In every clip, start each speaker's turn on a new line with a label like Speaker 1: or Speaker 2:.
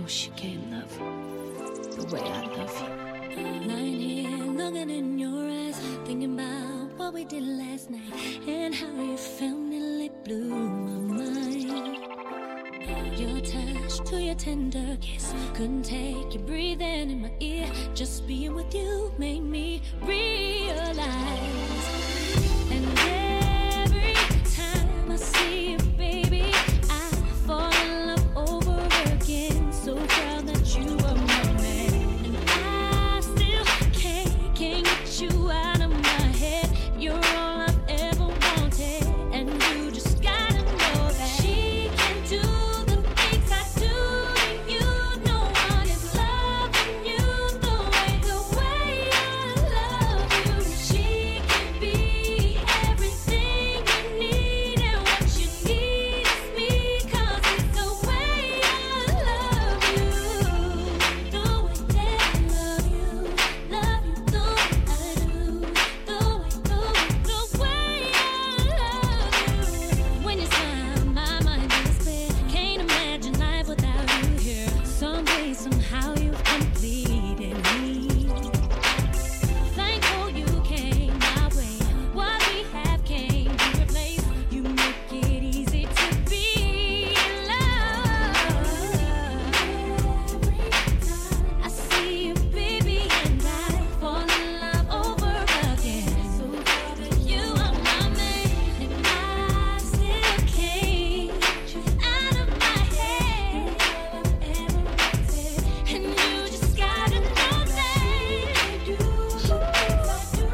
Speaker 1: she can't love the way I love you. Lying here, looking in your eyes, thinking about what we did last night and how you felt nearly blew my mind. Your touch to your tender kiss, couldn't take you breathing in my ear. Just being with you made me realize. And every time I see you, baby, I fall in love over again. So proud that you are my man, and I still can't get you out of my head. You're all I've ever wanted, and you just gotta know that she can do the things I do to you. No one is loving you the way I love you. She can be everything you need, and what you need is me, 'cause it's the way I love you. The way that I love you the way I do. The way I love you. When you smile, my mind is clear. Can't imagine life without you here. Some way, somehow you've completed me. Thankful you came my way. What we have can't be replaced. You make it easy to be in love. I see you, baby, and I fall in love over again. So proud that you are my man, and I still can't get you out of my head. And you just gotta know that you she can't do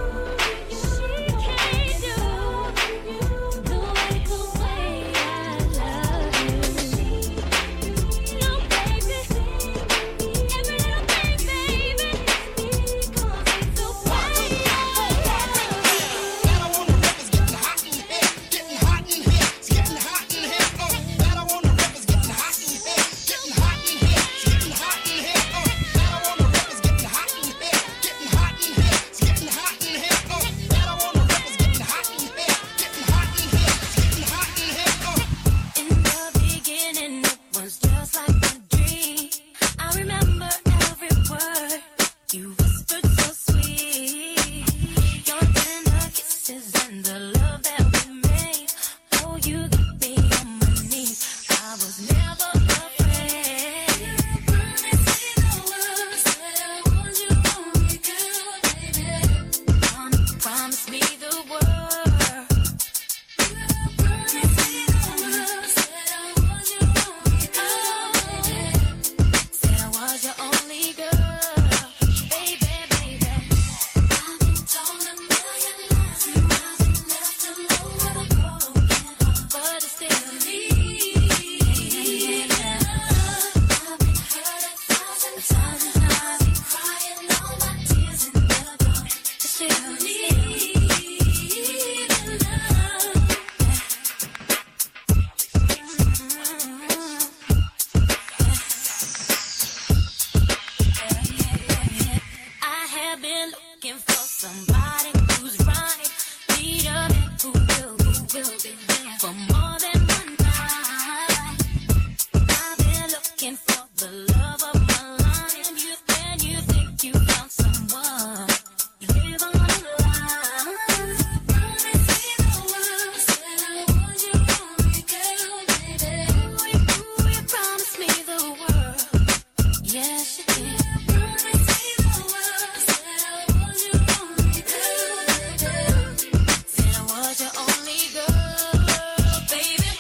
Speaker 1: the way I love you. No, baby, every little thing, baby, 'cause it's the way I love you.
Speaker 2: That I want the rappers getting hot in here, getting hot in here, it's getting hot in here. That I want the rappers getting hot in here, getting hot in here, it's getting hot in here. That I want the rappers getting hot in here, getting hot in here, it's getting hot in here. That I want the rappers getting hot in here, getting hot in here, it's getting hot in here.
Speaker 1: In the beginning, it was just like a dream. I remember every word you whispered so sweet. Your tender kisses and the love that we made. Oh, you got me on my knees. I was never afraid. Promise me the world, said I want you only, girl, baby. Promise me the world. Promise me the world, said I was your only girl. Said I was your only girl, baby, baby. I've been told a million lies, and I've been left alone with a broken heart, but it's still me. I've been hurt 1,000 times, and I've been crying all my tears in the dark. It's still me. I have been looking for somebody who's right, need a man who will be there for more than one night. I've been looking for the love of my life, and you think you found someone. You live on the line. Promise me the world, said I was your only girl, baby. Ooh, you promised me the world. Yes, you did. Promise me the world, said I was your only girl, baby. Said I was your only girl, baby.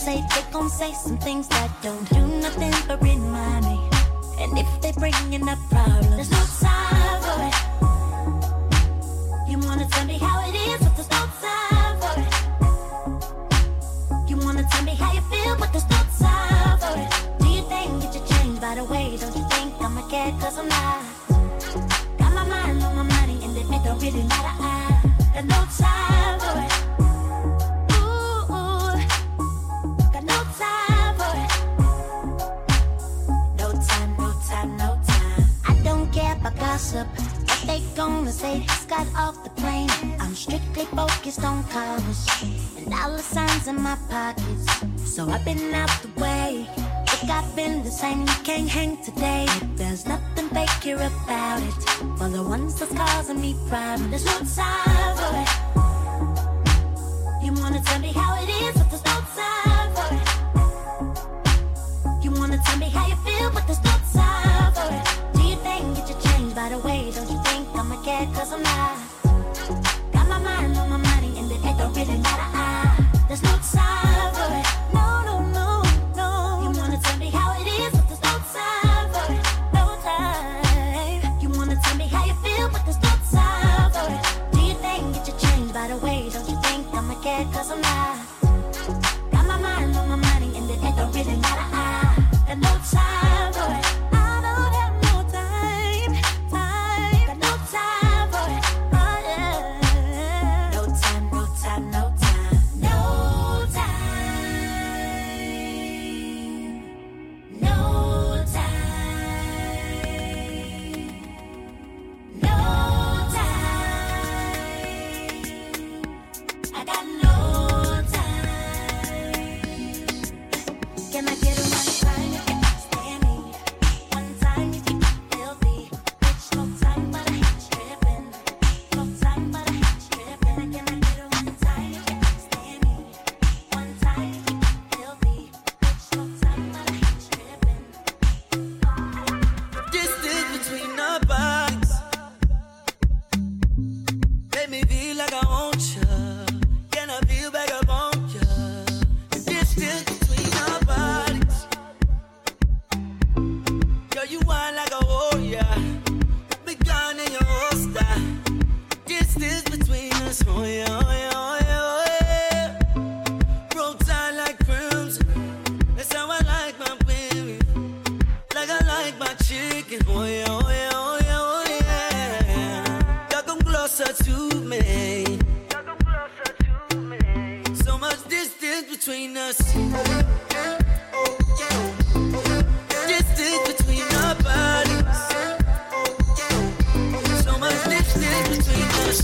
Speaker 1: they gon' say some things that don't do nothing but remind me. And if they bringing up problems, there's no time for it. You wanna tell me how it is, but there's no time for it. You wanna tell me how you feel, but there's no time for it. Do you think that you changed by the way? Don't you think I'm a cat? Cause I'm not. Got my mind on my money and it don't really matter. There's no time for it. Ooh, got no time for it. No time, no time, no time. I don't care about gossip. What they gonna say? Just got off the plane. I'm strictly focused on covers and dollar signs in my pockets. So I've been out the way. Look, I've been the same. You can't hang today. There's nothing fake here about it. For the ones that's causing me problems, there's no time for it. You wanna tell me how it is, but there's no time for it. You wanna tell me how you feel, but there's no time for it. Do you think that you changed by the way? Don't you think I'm a cat? Cause I'm not. Got my mind on my money and it don't really matter. There's no time for it. No, no, no, no. You wanna tell me how it is, but there's no time for it. No time. You wanna tell me how you feel, but there's no time for it. Do you think that you changed by the way? Don't you think I'm a cat? Cause I'm not. Got my mind on my money and it don't really matter. Got no time for it. I don't have no time. Got no time for it. Oh yeah. No time, no time, no time. No time. No time. No time. I got no time. Can I get a one time? You can stand me. One time you keep me filthy. Bitch, no time, but I hate tripping. No time, but I hate tripping. Can I get a one time? You can stand me. One time you keep me filthy. Bitch, no time, but I hate tripping.
Speaker 3: Distance between our bodies make me feel like I want you. Can I feel back up on you? The distance between our bodies, girl, you whine like a warrior. Put me down in your holster. Distance between us, oh yeah, oh yeah, oh yeah, oh yeah. Roll tight like crimson. That's how I like my baby. Like I like my chicken, oh yeah, oh yeah, oh yeah, oh yeah. Y'all come closer to me. So much distance between us. Distance between our bodies. So much distance between us.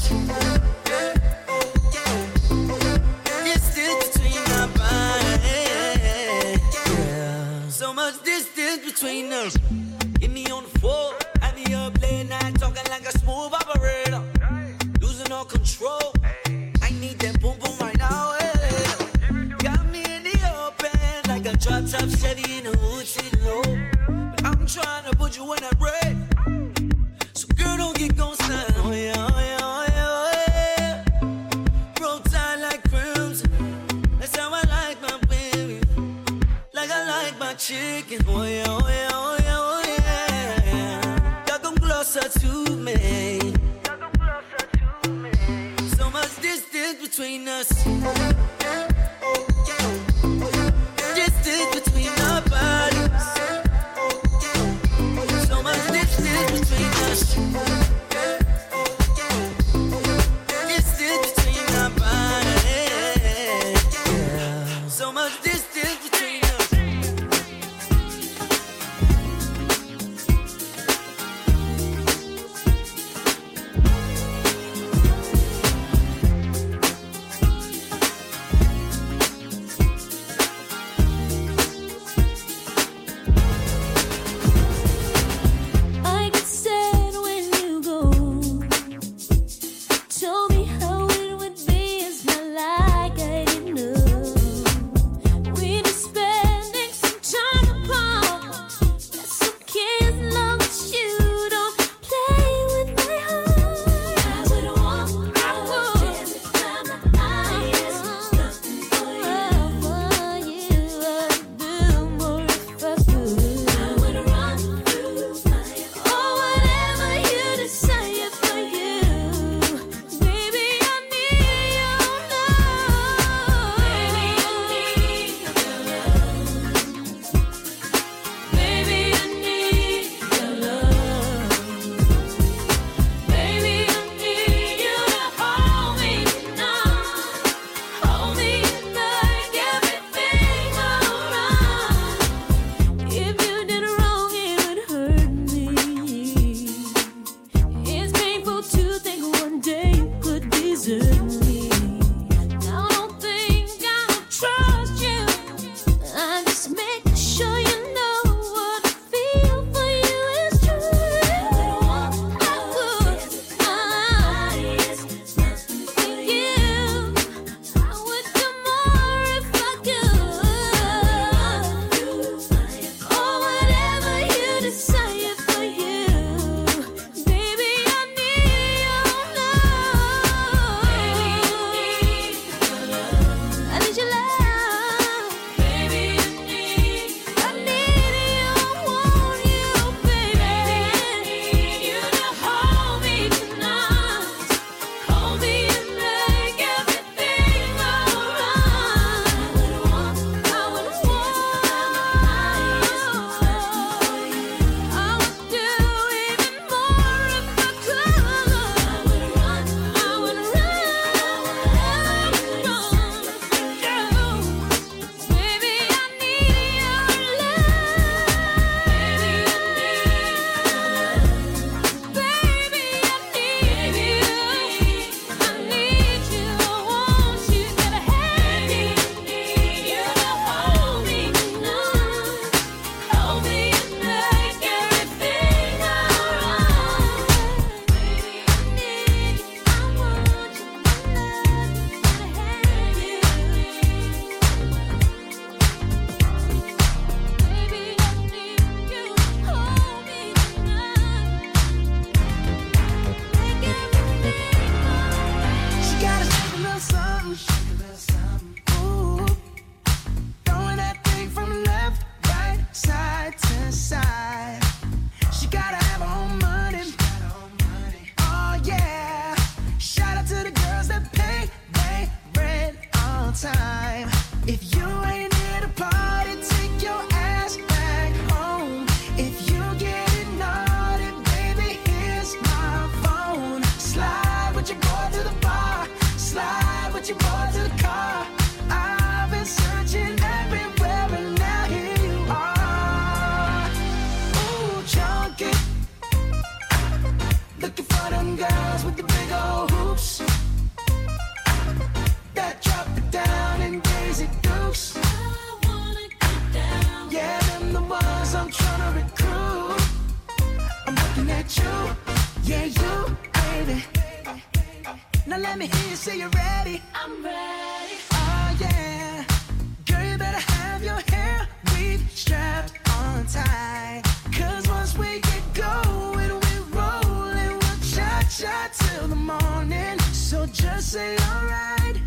Speaker 3: Distance between our bodies. So much distance between us. Get me on the floor, have me up late night talking like a smooth operator. Losing all control. I need that boom boom right now. Got me in the open like a drop top Chevy in the hood sitting low. But I'm trying to put you in that bread. So girl, don't get ghosted. Oh yeah, oh yeah, oh yeah, oh yeah. Roll tight like crimson. That's how I like my baby. Like I like my chicken. Oh yeah, oh yeah, oh yeah, oh yeah. Y'all come closer to me. So much distance between us. Distance between our bodies. So much distance between us. Distance between our bodies. So much distance between us.
Speaker 1: desert me. I don't think I trust you. I'm just making sure you know what I feel for you is true. I would, for you. I would do more if I could. Or whatever you desire for you. Baby, I need your love. I need your love. Baby, I need you, want you, baby. You to hold me tonight. Hold me and make everything alright. I would do even more if I could. I would run. Baby, I need your love. Baby, I need you. I need you. I want you. Gotta have me. You to hold me tonight. Hold me and make everything alright. Baby, I need you. I want you. I love you. Gotta have you. Baby, I need you. Hold me tonight. Make everything alright.
Speaker 2: She gotta shake a little something. Ooh. Throwing that thing from left, right, side to side. She gotta have her own money. Oh yeah. Shout out to the girls that pay their rent on time. If you ain't here to party, take your ass back home. If you get naughty, baby, here's my phone. Slide with your boy to the bar. Slide with your boy to the car. I've been searching everywhere and now here you are. Ooh, junkie. Looking for them girls with the big old hoops that drop it down in Daisy Dukes.
Speaker 1: I wanna get down.
Speaker 2: Yeah, them the ones I'm trying to recruit. I'm looking at you, yeah, you, baby. Now let me hear you say you're ready.
Speaker 1: I'm ready.
Speaker 2: Oh yeah, girl, you better have your hair weave strapped on tight. 'Cause once we get going, we're rolling, we'll cha-cha till the morning. So just say alright.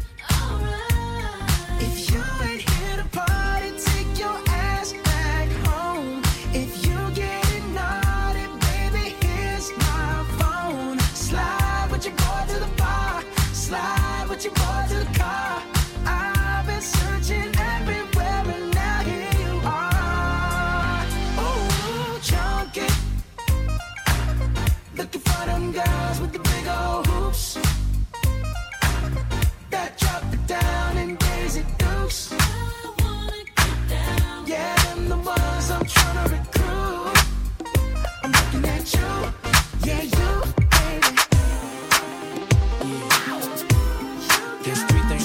Speaker 2: If you ain't here to party, take your ass back home. If you get naughty, baby, here's my phone. Slide with your boy to the bar. Slide with your boy to the car. I've been searching everywhere and now here you are. Ooh, junkie. Looking for them girls with the big old hoops that drop it down in Daisy Dukes.
Speaker 1: I wanna get down.
Speaker 2: Yeah, them the ones I'm trying to recruit. I'm looking at you, yeah, you, baby.
Speaker 4: This 3:30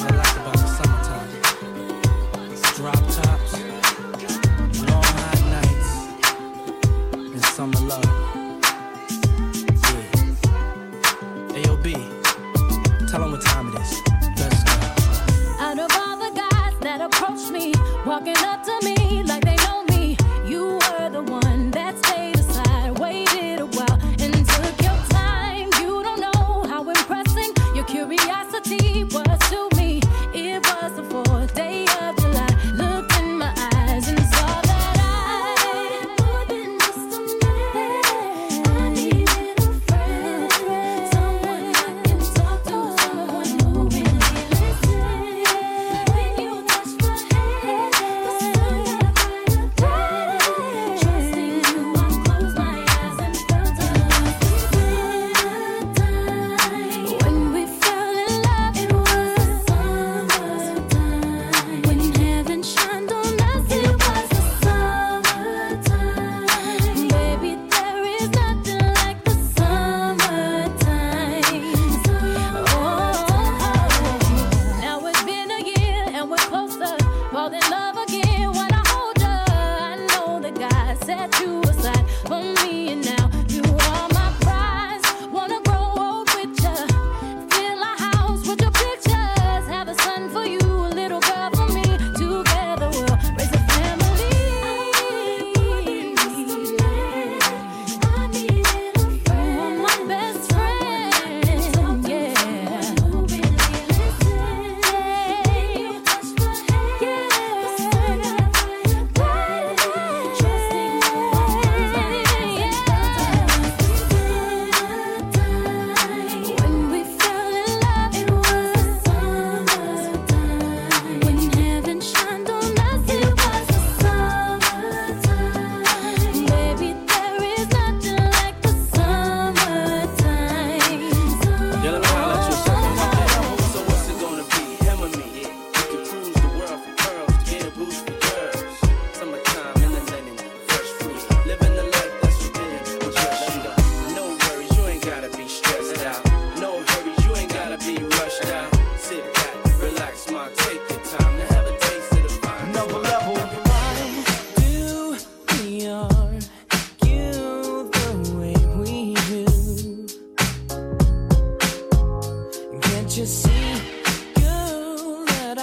Speaker 3: Can't you see, girl, that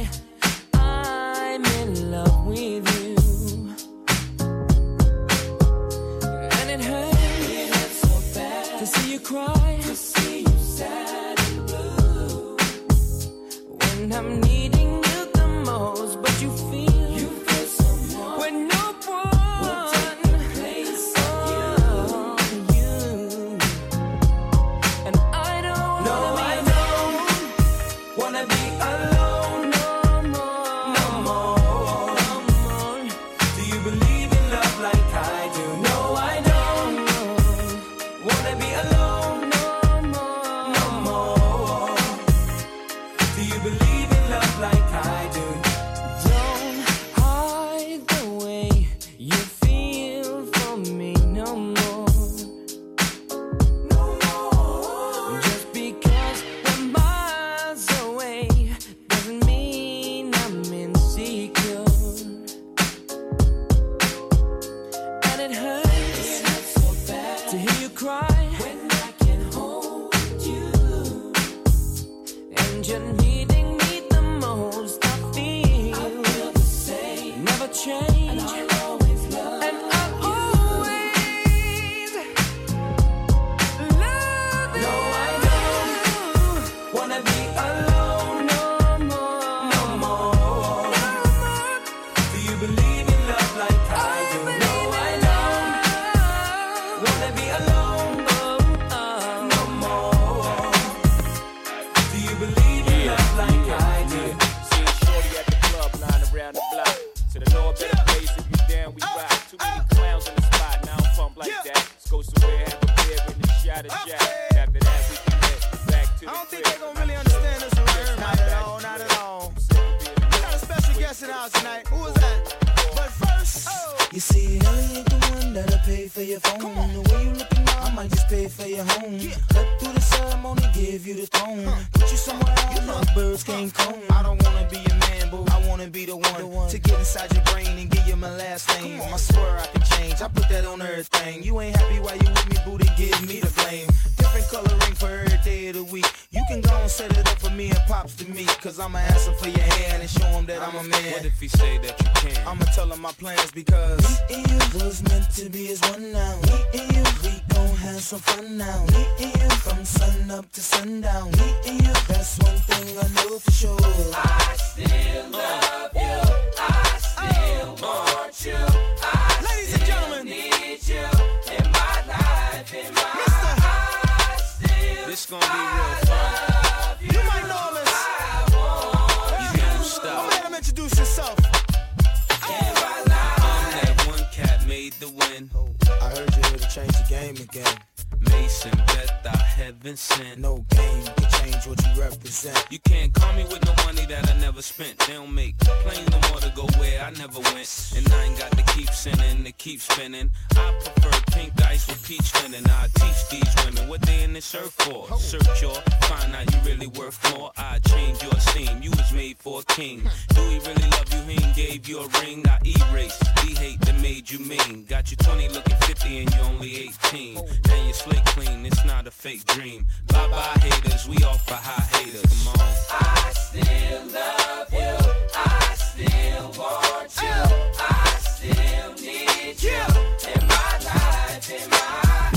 Speaker 3: I'm in love with you? And it hurts so bad to see you cry, to see you sad and blue. When I'm needing you the most, but you feel someone when no one will take the place of you. And I don't wanna be alone no more, no more, no more. Do you believe in love like I do? No, I don't wanna be alone no more, no more. Do you believe in love like I do? Don't hide the way you feel for me no more, no more. Just because we're miles away doesn't mean I'm insecure. And it hurts so bad to hear you cry when I can hold you. And you're needing me the most. I feel the same, never change. And I'll always love you. And I'll always love you. No, I don't wanna be alone no more, no more, no more. Do you believe in love like I do? No, I don't wanna be alone no more. Do you believe in love like I do?
Speaker 4: Seeing shorty at the club, line around the block. Said I know a better place if you down, we rock. Too many clowns in the spot, now I don't pump like that. Let's go somewhere, have a beer and a shot of Jack. After that, we can head back to the
Speaker 2: I don't think
Speaker 4: crib.
Speaker 2: they gon' really understand this one right here. Not at all, not at all. We got a special guest in the house tonight. Who is that? But first,
Speaker 5: You see, Ellie ain't the one that'll pay for your phone. The way you looking now, I might just pay for your home. Cut through the ceremony, give you the throne. Put you somewhere else, no birds can't come.
Speaker 2: I don't wanna be your man, boo. I wanna be the one to get inside your brain and give you my last name. I swear I can change. I put that on everything. You ain't happy while you with me, boo, then give me the blame. Different coloring for every day of the week. You can go and set it up for me and pops to me. Cause I'ma ask him for your hand and show him that I'm a man.
Speaker 4: What if he say that you can?
Speaker 2: I'ma tell him my plans because
Speaker 5: Me and you was meant to be as one now. Me and you, we gon' have some fun now. Me and you, from sun up to sundown. Me and you, that's one thing I know for sure.
Speaker 3: I still love you. I still want you.
Speaker 2: ladies and gentlemen,
Speaker 3: Need you in my life, in my
Speaker 2: Mr.
Speaker 4: This gonna be real fun.
Speaker 2: You might know him as
Speaker 4: You don't stop.
Speaker 2: Let him introduce yourself.
Speaker 4: I'm that one cat made the win.
Speaker 5: I heard you here to change the game again.
Speaker 4: Mason, bet I heaven sent.
Speaker 5: No game can change what you represent.
Speaker 4: You can't call me with no money that I never spent. They don't make planes no more to go where I never went. And I ain't got to keep sending to keep spinning. I prefer pink ice with peach spinning. I teach these women what they in this earth for. Search your, find out you really worth more. I change your esteem, you was made for a king. Do he really love you? He ain't gave you a ring. I erase the hate that made you mean. Got you 20 looking 50 and you only 18. Now you slick clean, it's not a fake dream. Bye bye haters, we off for high haters. Come on.
Speaker 3: I still love you. I still want you. I still need you in my life, in my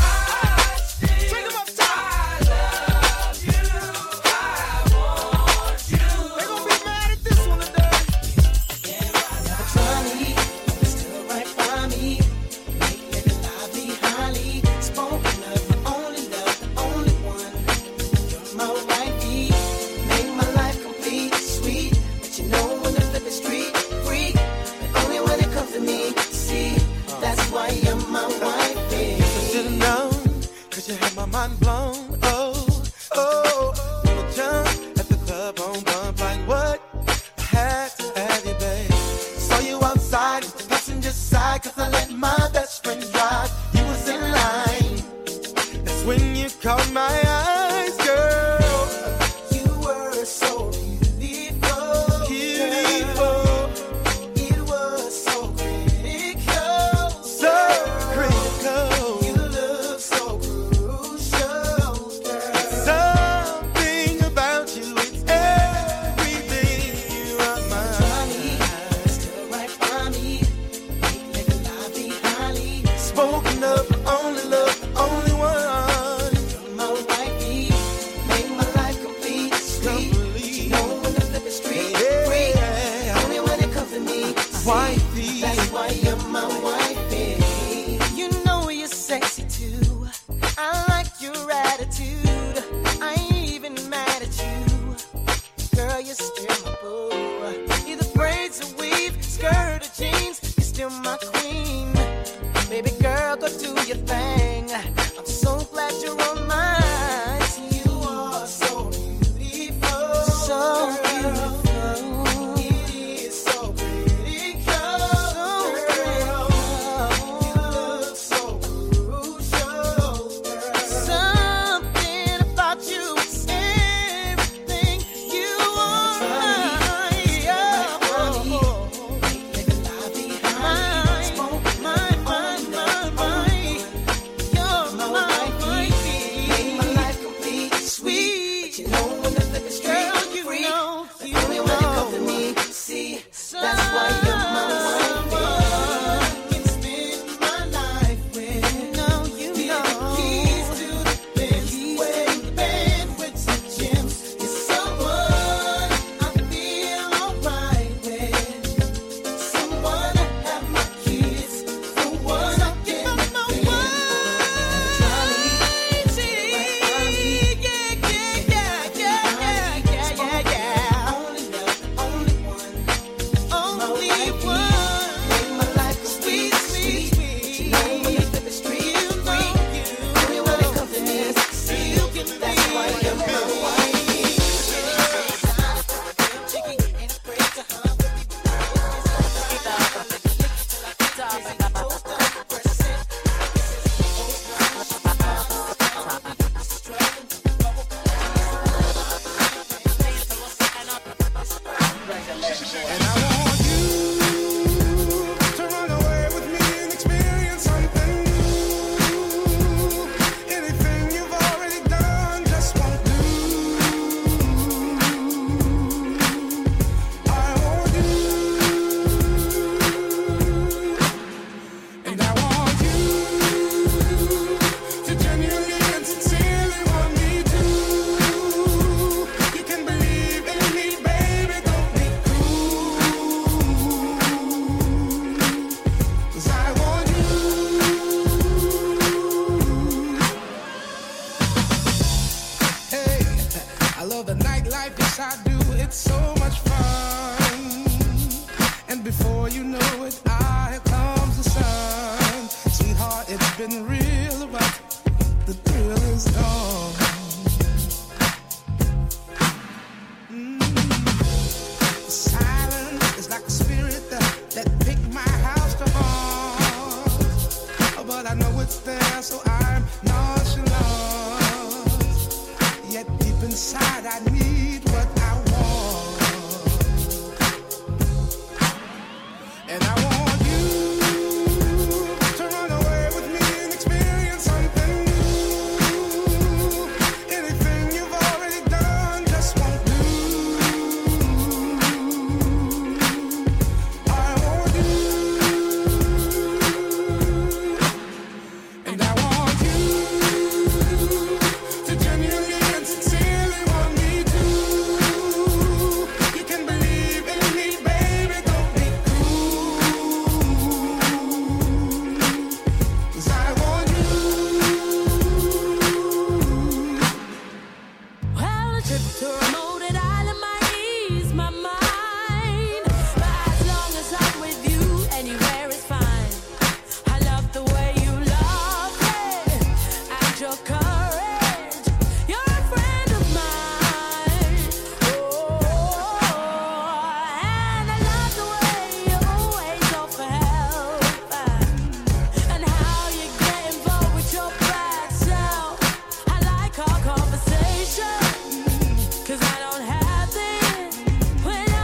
Speaker 2: Bring him up top.
Speaker 3: love you. I want you.
Speaker 2: They gon' be mad at this one today.
Speaker 5: Funny, still right by me. Make it lively, highly spoken of. My only love, the only one. You're my wifey. Make my life complete, sweet. But you know when the flip is street freak. But only when it comes to me. See, that's why you're my wifey. my queen. Baby girl, go do your thing. I'm so glad you're on mine. You are so beautiful, so beautiful. It is so pretty, girl. You look so crucial, girl. Something about you is everything. You are mine. You're my life complete, sweet. But you know when the liquor street, girl, you free. The only one that come to me, see, that's why you're my wife. I can spend my life with. You know. The keys to the Benz, wearing the band with some gems. You're someone I feel alright with. Someone to have my kids, the one I can be.
Speaker 2: And I want you to run away with me and experience something new. Anything you've already done just won't do. I want you, and I want you to genuinely and sincerely want me too. You can believe in me, baby, don't be cruel. 'Cause I want you. Hey, I love the nightlife, yes I do. It's so much fun. And before you know it, here comes the sun. Sweetheart, it's been real, but the thrill is gone. Silence is like a spirit that picked my house to haunt. But I know it's there, so I'm nonchalant. Yet deep inside, I need what I want. And I want you to run away with me and experience something new. Anything you've already done just won't do. I want you, and I want you to genuinely and sincerely want me too. You can believe in me, baby, don't be cruel. 'Cause I want you.
Speaker 1: Well, a trip to a remote island might ease my mind. But as long as I'm with you, anywhere is fine. I love the way you love it and your courage. You're a friend of mine. Oh, and I love the way you always offer help and how you get involved with your bad self. I like our conversation, 'cause I don't have it when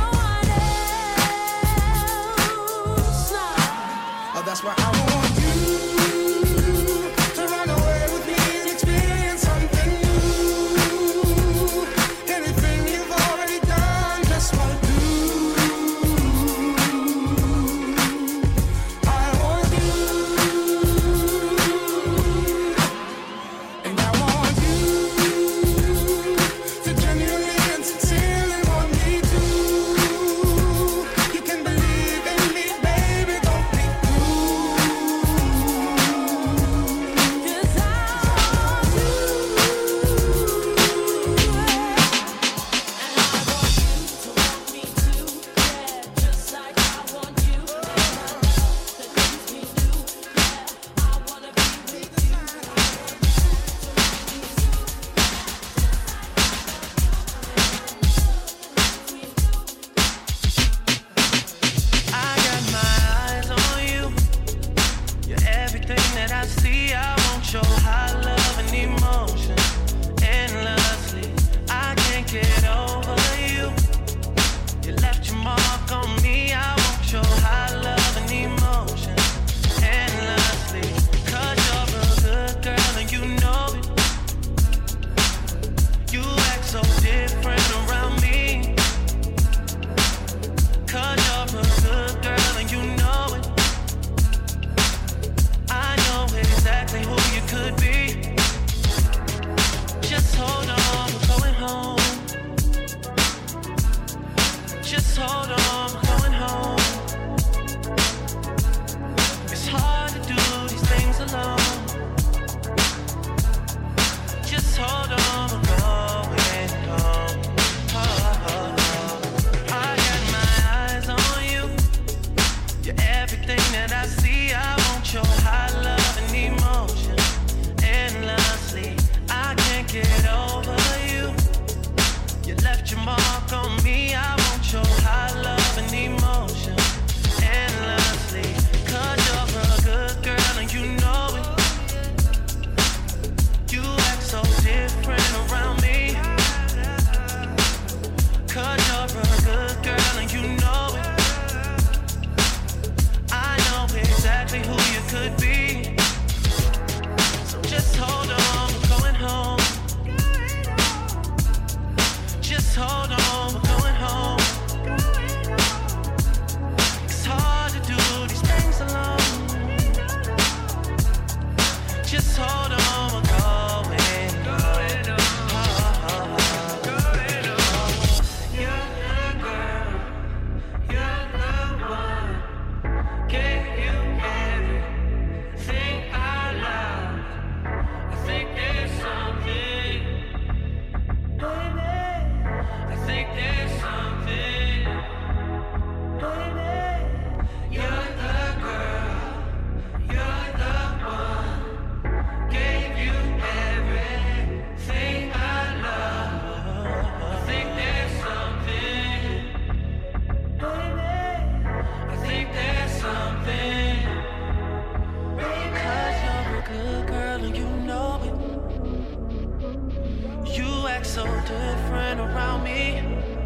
Speaker 6: act so different around me.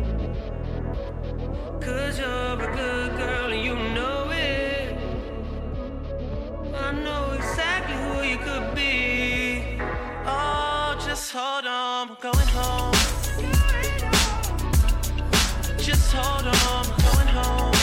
Speaker 6: Cause you're a good girl and you know it. I know exactly who you could be. Oh, just hold on, we're going home. Just hold on, we're going home.